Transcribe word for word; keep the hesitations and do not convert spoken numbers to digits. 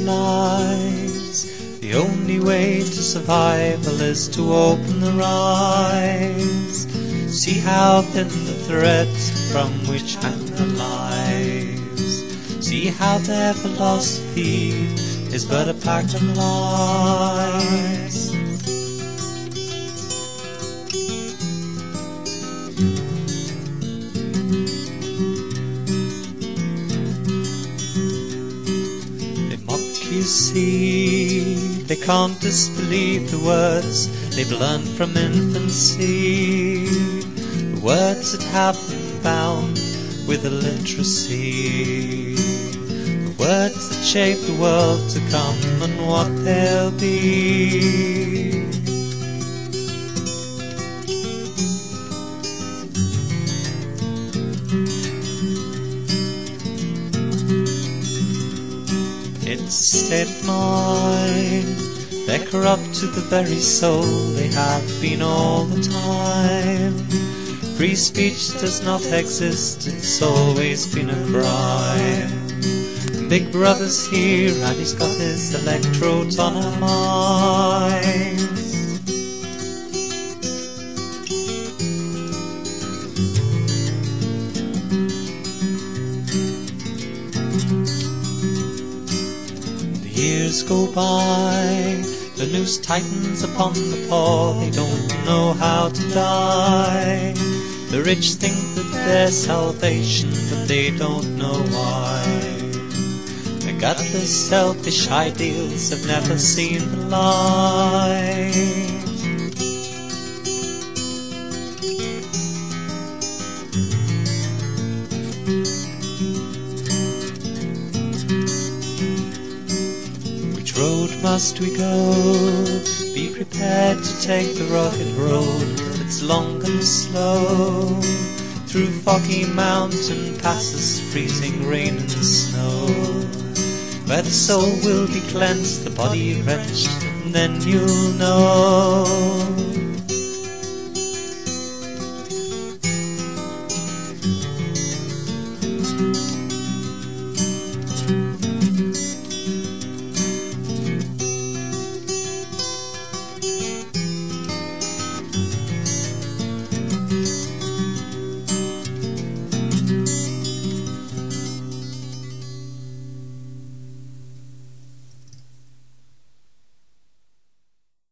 lies. The only way to survival is to open their eyes. See how thin the threads from which hang their lives. See how their philosophy is but a pack of lies. You see, they can't disbelieve the words they've learned from infancy, the words that have been bound with illiteracy, the words that shape the world to come and what they'll be. It's a state of mind, they're corrupt to the very soul, they have been all the time. Free speech does not exist, it's always been a crime. Big Brother's here and he's got his electrodes on our minds. Years go by, the noose tightens upon the paw, they don't know how to die. The rich think that they're salvation, but they don't know why. Their gutless, selfish ideals have never seen the light. Road must we go? Be prepared to take the rugged road that's long and slow, through foggy mountain passes, freezing rain and snow, where the soul will be cleansed, the body wrenched, and then you'll know.